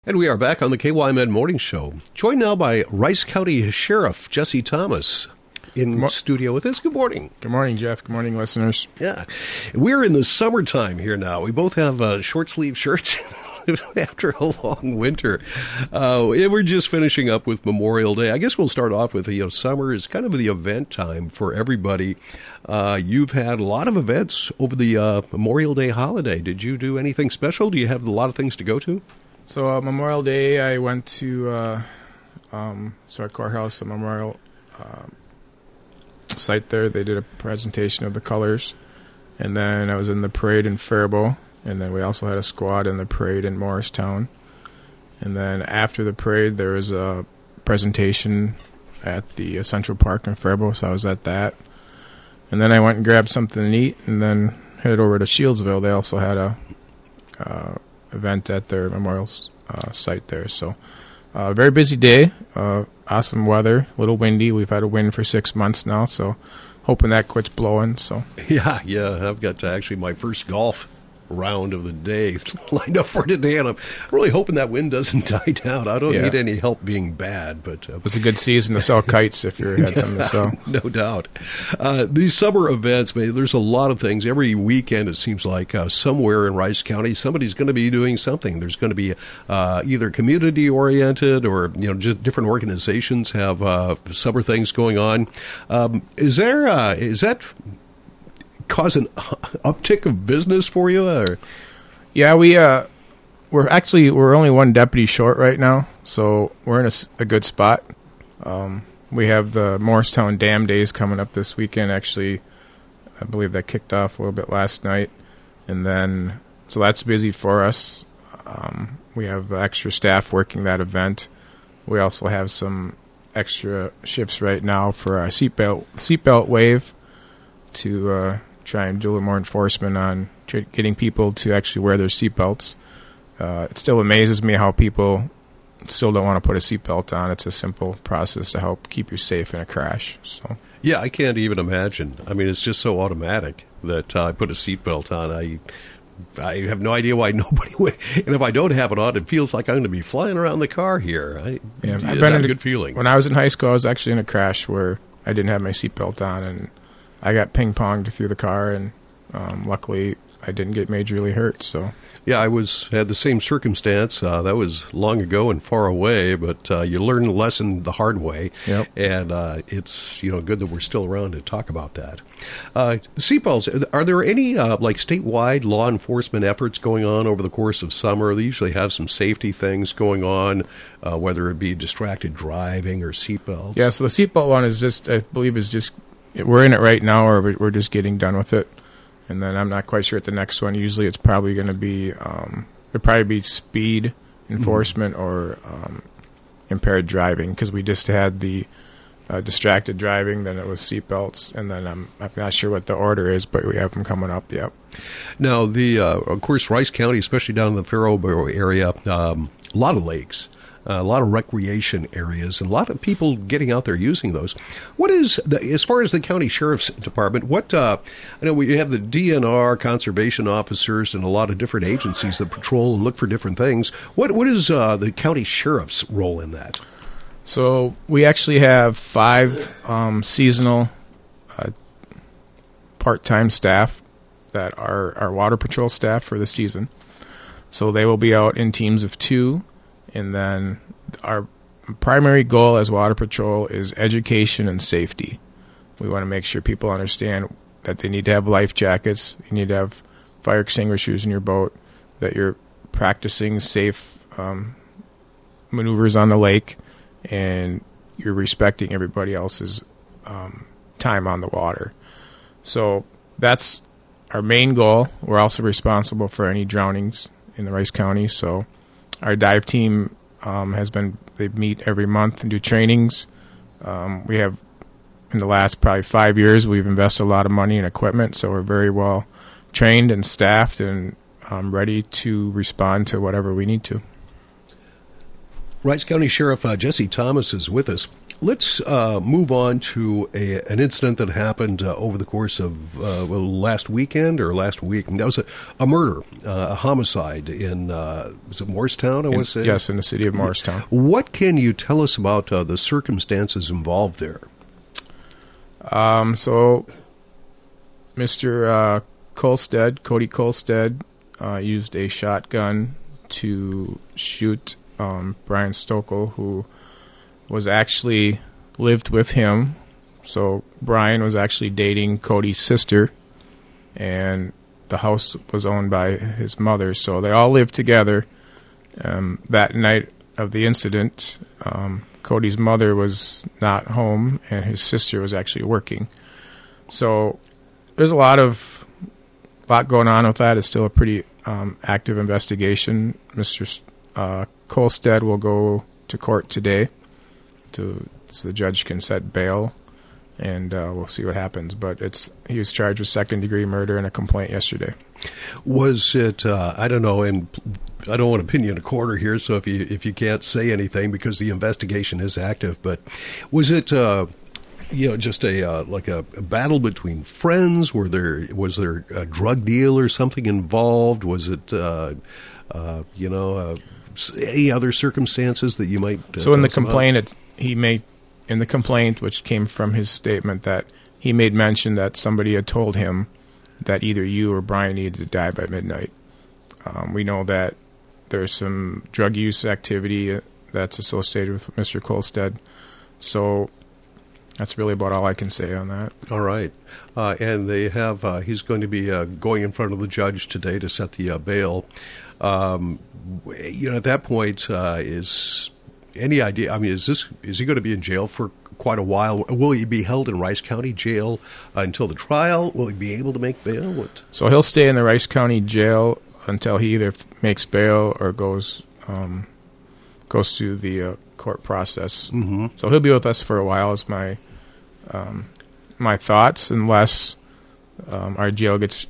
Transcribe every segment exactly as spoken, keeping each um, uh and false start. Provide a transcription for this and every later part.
And we are back on the K Y M N Morning Show, joined now by Rice County Sheriff Jesse Thomas in Mo- studio with us. Good morning. Good morning, Jeff. Good morning, listeners. Yeah, we're in the summertime here now. We both have uh, short-sleeve shirts after a long winter. Uh, we're just finishing up with Memorial Day. I guess we'll start off with, you know, summer is kind of the event time for everybody. Uh, you've had a lot of events over the uh, Memorial Day holiday. Did you do anything special? Do you have a lot of things to go to? So uh, Memorial Day, I went to uh, um, Stark Courthouse, the memorial uh, site there. They did a presentation of the colors, and then I was in the parade in Faribault, and then we also had a squad in the parade in Morristown. And then after the parade, there was a presentation at the uh, Central Park in Faribault, so I was at that. And then I went and grabbed something to eat, and then headed over to Shieldsville. They also had a Uh, event at their memorial uh, site there. So uh, very busy day, uh, awesome weather, a little windy. We've had a wind for six months now, so hoping that quits blowing. So Yeah, yeah, I've got uh, actually my first golf round of the day lined up for today, and I'm really hoping that wind doesn't die down. I don't yeah. need any help being bad, but uh, it was a good season to sell kites if you had yeah, something to sell. No doubt. Uh, these summer events, man, there's a lot of things. Every weekend, it seems like uh, somewhere in Rice County, somebody's going to be doing something. There's going to be uh, either community oriented or you know just different organizations have uh, summer things going on. Um, is there uh, is that cause an uptick of business for you? Or? Yeah, we uh, we're actually we're only one deputy short right now, so we're in a, a good spot. Um, we have the Morristown Dam Days coming up this weekend. Actually, I believe that kicked off a little bit last night, and then so that's busy for us. Um, we have extra staff working that event. We also have some extra shifts right now for our seatbelt seatbelt wave to uh, try and do a little more enforcement on tra- getting people to actually wear their seatbelts. Uh, it still amazes me how people still don't want to put a seatbelt on. It's a simple process to help keep you safe in a crash. So yeah, I can't even imagine. I mean, it's just so automatic that uh, I put a seatbelt on. I I have no idea why nobody would. And if I don't have it on, it feels like I'm going to be flying around the car here. I, yeah, I've been in a a good feeling. When I was in high school, I was actually in a crash where I didn't have my seatbelt on, and I got ping-ponged through the car, and um, luckily I didn't get majorly hurt. So yeah, I was had the same circumstance. Uh, that was long ago and far away, but uh, you learn the lesson the hard way. Yep. And uh, it's you know good that we're still around to talk about that. Uh, seatbelts. Are there any uh, like statewide law enforcement efforts going on over the course of summer? They usually have some safety things going on, uh, whether it be distracted driving or seatbelts. Yeah. So the seatbelt one is just, I believe, is just we're in it right now, or we're just getting done with it. And then I'm not quite sure at the next one. Usually it's probably going to be, um, it'll probably be speed enforcement mm-hmm. or um, impaired driving, because we just had the uh, distracted driving, then it was seatbelts, and then I'm, I'm not sure what the order is, but we have them coming up, yep. Now, the uh, of course, Rice County, especially down in the Faribault area, um, a lot of lakes. Uh, a lot of recreation areas, and a lot of people getting out there using those. What is, the, as far as the county sheriff's department, what, uh, I know we have the D N R, conservation officers, and a lot of different agencies that patrol and look for different things. What What is uh, the county sheriff's role in that? So we actually have five um, seasonal uh, part-time staff that are our water patrol staff for the season. So they will be out in teams of two. And then our primary goal as Water Patrol is education and safety. We want to make sure people understand that they need to have life jackets, you need to have fire extinguishers in your boat, that you're practicing safe um, maneuvers on the lake, and you're respecting everybody else's um, time on the water. So that's our main goal. We're also responsible for any drownings in the Rice County, so our dive team um, has been, they meet every month and do trainings. Um, we have, in the last probably five years, we've invested a lot of money in equipment, so we're very well trained and staffed and um, ready to respond to whatever we need to. Rice County Sheriff uh, Jesse Thomas is with us. Let's uh, move on to a, an incident that happened uh, over the course of uh, well, last weekend or last week. That was a, a murder, uh, a homicide in uh, was it Morristown? I in, want to say yes, in the city of Morristown. What can you tell us about uh, the circumstances involved there? Um, so, Mister Uh, Kolstad, Cody Kolstad, uh, used a shotgun to shoot um, Brian Stokel, who was actually lived with him. So Brian was actually dating Cody's sister, and the house was owned by his mother. So they all lived together. Um, that night of the incident, um, Cody's mother was not home, and his sister was actually working. So there's a lot of lot going on with that. It's still a pretty um, active investigation. Mister Uh, Kolstad will go to court today, to so the judge can set bail, and uh, we'll see what happens. But it's he was charged with second degree murder and a complaint yesterday. Was it? Uh, I don't know, and I don't want to pin you in a corner here. So if you if you can't say anything because the investigation is active, but was it? Uh, you know, just a uh, like a, a battle between friends? Were there was there a drug deal or something involved? Was it? Uh, uh, you know. Uh, Any other circumstances that you might? Uh, so in the complaint, it, he made in the complaint, which came from his statement, that he made mention that somebody had told him that either you or Brian needed to die by midnight. Um, we know that there's some drug use activity that's associated with Mister Kolstad. So that's really about all I can say on that. All right, uh, and they have. Uh, he's going to be uh, going in front of the judge today to set the uh, bail. Um, you know, at that point, uh, is any idea? I mean, is this is he going to be in jail for quite a while? Will he be held in Rice County Jail uh, until the trial? Will he be able to make bail? What? So he'll stay in the Rice County Jail until he either f- makes bail or goes um, goes through the uh, court process. Mm-hmm. So he'll be with us for a while. Is my um, my thoughts, unless um, our jail gets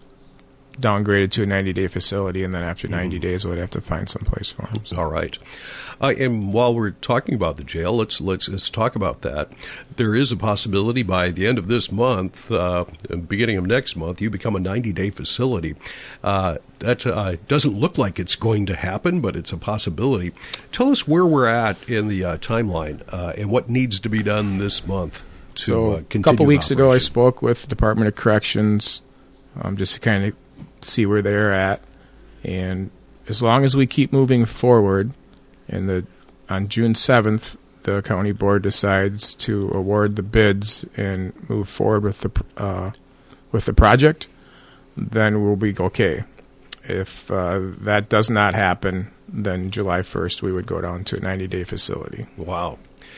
downgraded to a ninety-day facility, and then after ninety mm-hmm. days, we'd have to find some place for him. So. All right. Uh, and while we're talking about the jail, let's let's let's talk about that. There is a possibility by the end of this month, uh, beginning of next month, you become a ninety-day facility. Uh, that uh, doesn't look like it's going to happen, but it's a possibility. Tell us where we're at in the uh, timeline uh, and what needs to be done this month to so uh, continue. A couple weeks operation. ago, I spoke with the Department of Corrections um, just to kind of see where they're at, and as long as we keep moving forward, and the on June seventh, the county board decides to award the bids and move forward with the uh, with the project, then we'll be okay. If uh, that does not happen, then July first we would go down to a ninety-day facility. Wow.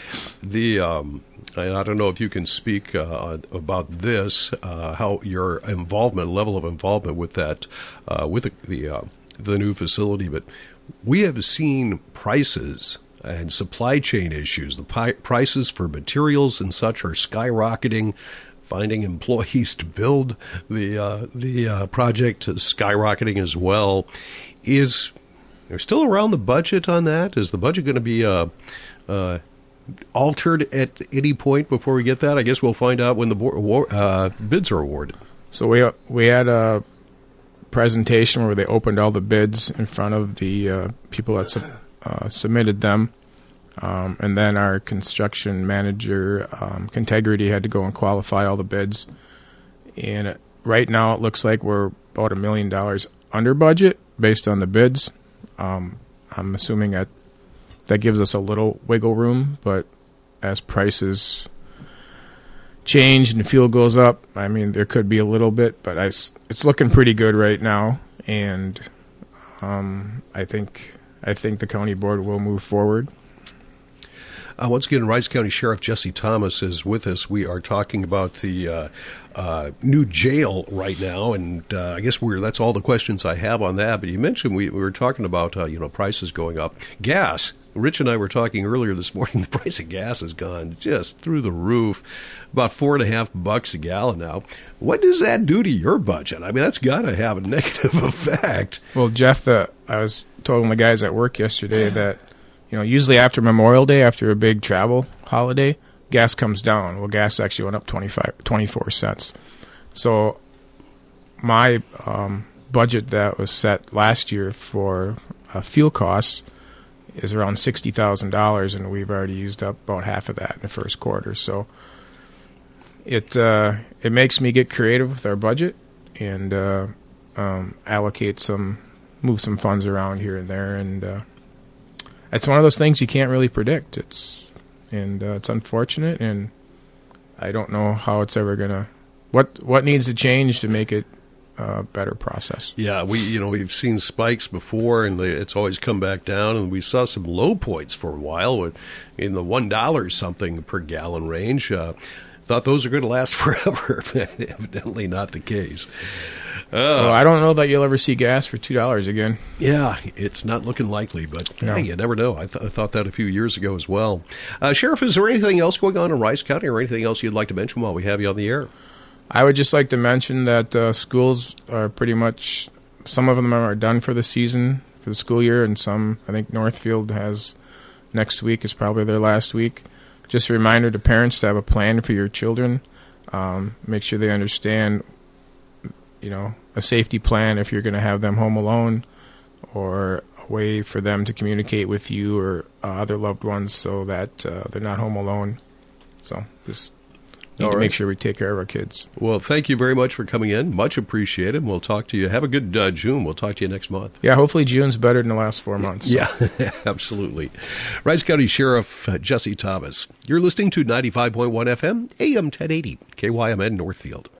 The um, I don't know if you can speak uh, about this, uh, how your involvement, level of involvement with that, uh, with the the, uh, the new facility, but we have seen prices and supply chain issues. The pi- prices for materials and such are skyrocketing. Finding employees to build the uh, the uh, project is skyrocketing as well. Is there still around the budget on that? Is the budget going to be uh, uh, altered at any point before we get that? I guess we'll find out when the board, uh, bids are awarded. So we we had a presentation where they opened all the bids in front of the uh, people that su- uh, submitted them. Um, and then our construction manager, um, Contegrity, had to go and qualify all the bids. And right now it looks like we're about a million dollars under budget based on the bids. Um, I'm assuming that that gives us a little wiggle room, but as prices change and fuel goes up, I mean, there could be a little bit, but I, it's looking pretty good right now. And um, I think I think the county board will move forward. Uh, once again, Rice County Sheriff Jesse Thomas is with us. We are talking about the uh, uh, new jail right now, and uh, I guess we're that's all the questions I have on that. But you mentioned we, we were talking about uh, you know prices going up. Gas. Rich and I were talking earlier this morning. The price of gas has gone just through the roof, about four and a half bucks a gallon now. What does that do to your budget? I mean, that's got to have a negative effect. Well, Jeff, the I was telling the guys at work yesterday that, you know, usually after Memorial Day, after a big travel holiday, gas comes down. Well, gas actually went up twenty-five, twenty-four cents. So my um, budget that was set last year for uh, fuel costs is around sixty thousand dollars, and we've already used up about half of that in the first quarter. So it uh, it makes me get creative with our budget and uh, um, allocate some, move some funds around here and there, and uh, it's one of those things you can't really predict. It's and uh, it's unfortunate, and I don't know how it's ever gonna. What what needs to change to make it a better process? Yeah, we you know we've seen spikes before, and it's always come back down. And we saw some low points for a while in the one dollar something per gallon range. Uh, thought those are going to last forever. Evidently not the case. Uh, well, I don't know that you'll ever see gas for two dollars again. Yeah, it's not looking likely, but No. hey, you never know. I, th- I thought that a few years ago as well. Uh, Sheriff, is there anything else going on in Rice County, or anything else you'd like to mention while we have you on the air? I would just like to mention that uh, schools are pretty much, some of them are done for the season, for the school year, and some, I think Northfield has, next week is probably their last week. Just a reminder to parents to have a plan for your children. Um, make sure they understand, you know, a safety plan if you're going to have them home alone, or a way for them to communicate with you or uh, other loved ones so that uh, they're not home alone. So just need All to right. make sure we take care of our kids. Well, thank you very much for coming in. Much appreciated. We'll talk to you. Have a good uh, June. We'll talk to you next month. Yeah, hopefully June's better than the last four months. Yeah, absolutely. Rice County Sheriff uh, Jesse Thomas. You're listening to ninety-five point one F M, A M ten eighty, K Y M N Northfield.